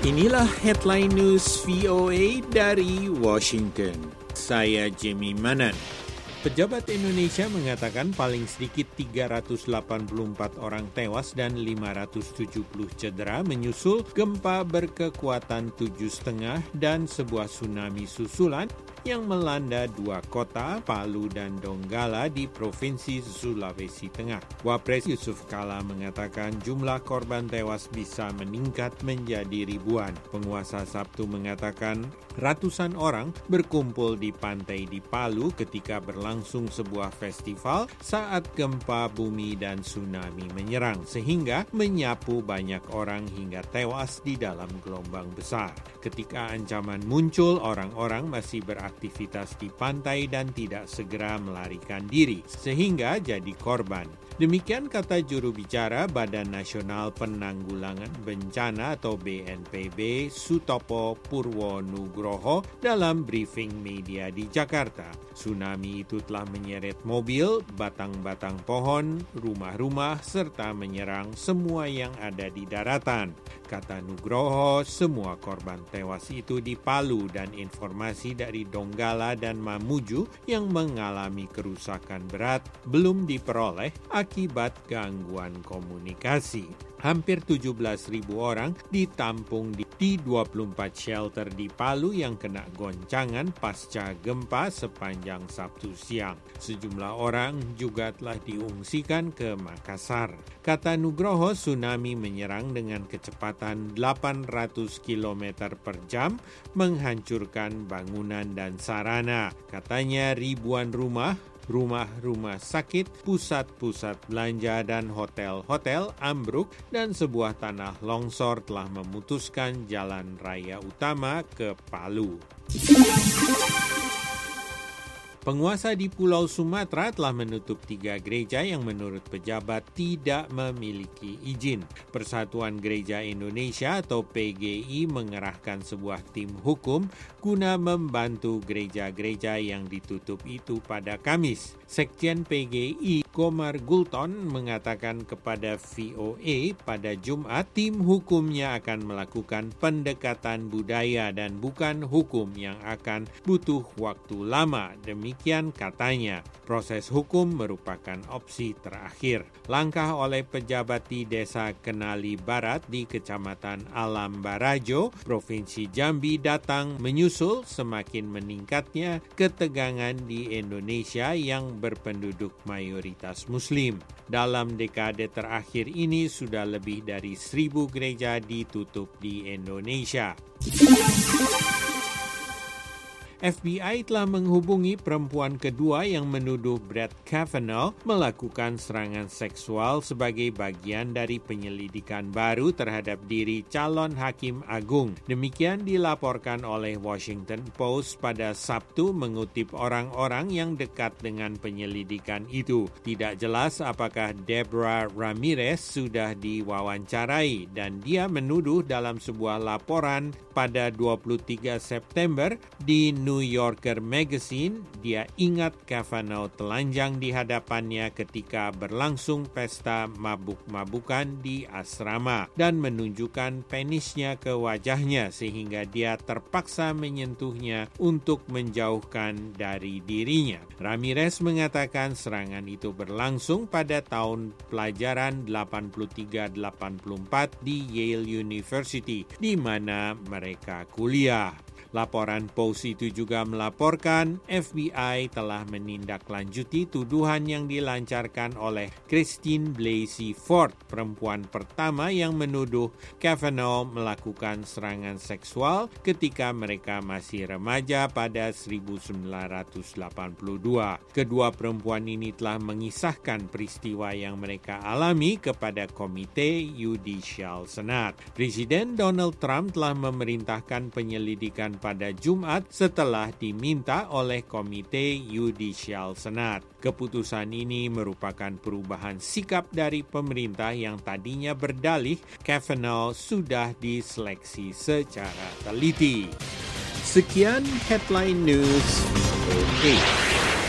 Inilah headline news VOA dari Washington. Saya Jimmy Manan. Pejabat Indonesia mengatakan paling sedikit 384 orang tewas dan 570 cedera menyusul gempa berkekuatan 7,5 dan sebuah tsunami susulan yang melanda dua kota, Palu dan Donggala di Provinsi Sulawesi Tengah. Wapres Yusuf Kala mengatakan jumlah korban tewas bisa meningkat menjadi ribuan. Penguasa Sabtu mengatakan ratusan orang berkumpul di pantai di Palu ketika berlangsung sebuah festival saat gempa bumi dan tsunami menyerang, sehingga menyapu banyak orang hingga tewas di dalam gelombang besar. Ketika ancaman muncul, orang-orang masih beraktivitas di pantai dan tidak segera melarikan diri, sehingga jadi korban. Demikian kata juru bicara Badan Nasional Penanggulangan Bencana atau BNPB Sutopo Purwonugroho dalam briefing media di Jakarta. Tsunami itu telah menyeret mobil, batang-batang pohon, rumah-rumah, serta menyerang semua yang ada di daratan. Kata Nugroho, semua korban tewas itu di Palu dan informasi dari Donggala dan Mamuju yang mengalami kerusakan berat belum diperoleh akibat gangguan komunikasi. Hampir 17.000 orang ditampung di 24 shelter di Palu yang kena goncangan pasca gempa sepanjang Sabtu siang. Sejumlah orang juga telah diungsikan ke Makassar. Kata Nugroho, tsunami menyerang dengan kecepatan 800 km per jam, menghancurkan bangunan dan sarana. Katanya ribuan rumah sakit, pusat-pusat belanja dan hotel-hotel ambruk dan sebuah tanah longsor telah memutuskan jalan raya utama ke Palu. Penguasa di Pulau Sumatera telah menutup 3 gereja yang menurut pejabat tidak memiliki izin. Persatuan Gereja Indonesia atau PGI mengerahkan sebuah tim hukum guna membantu gereja-gereja yang ditutup itu pada Kamis. Sekjen PGI Komar Gulton mengatakan kepada VOA pada Jumat, tim hukumnya akan melakukan pendekatan budaya dan bukan hukum yang akan butuh waktu lama. Demikian katanya, proses hukum merupakan opsi terakhir. Langkah oleh pejabat di Desa Kenali Barat di Kecamatan Alam Barajo, Provinsi Jambi datang menyusul semakin meningkatnya ketegangan di Indonesia yang berpenduduk mayoritas Muslim. Dalam dekade terakhir ini sudah lebih dari 1.000 gereja ditutup di Indonesia. FBI telah menghubungi perempuan kedua yang menuduh Brett Kavanaugh melakukan serangan seksual sebagai bagian dari penyelidikan baru terhadap diri calon hakim agung. Demikian dilaporkan oleh Washington Post pada Sabtu mengutip orang-orang yang dekat dengan penyelidikan itu. Tidak jelas apakah Deborah Ramirez sudah diwawancarai dan dia menuduh dalam sebuah laporan pada 23 September di New Yorker Magazine, dia ingat Kavanaugh telanjang di hadapannya ketika berlangsung pesta mabuk-mabukan di asrama dan menunjukkan penisnya ke wajahnya sehingga dia terpaksa menyentuhnya untuk menjauhkan dari dirinya. Ramirez mengatakan serangan itu berlangsung pada tahun pelajaran 83-84 di Yale University, di mana mereka kuliah. Laporan Post itu juga melaporkan FBI telah menindaklanjuti tuduhan yang dilancarkan oleh Christine Blasey Ford, perempuan pertama yang menuduh Kavanaugh melakukan serangan seksual ketika mereka masih remaja pada 1982. Kedua perempuan ini telah mengisahkan peristiwa yang mereka alami kepada Komite Judicial Senat. Presiden Donald Trump telah memerintahkan penyelidikan pada Jumat setelah diminta oleh Komite Judicial Senat. Keputusan ini merupakan perubahan sikap dari pemerintah yang tadinya berdalih Kavanaugh sudah diseleksi secara teliti. Sekian headline news.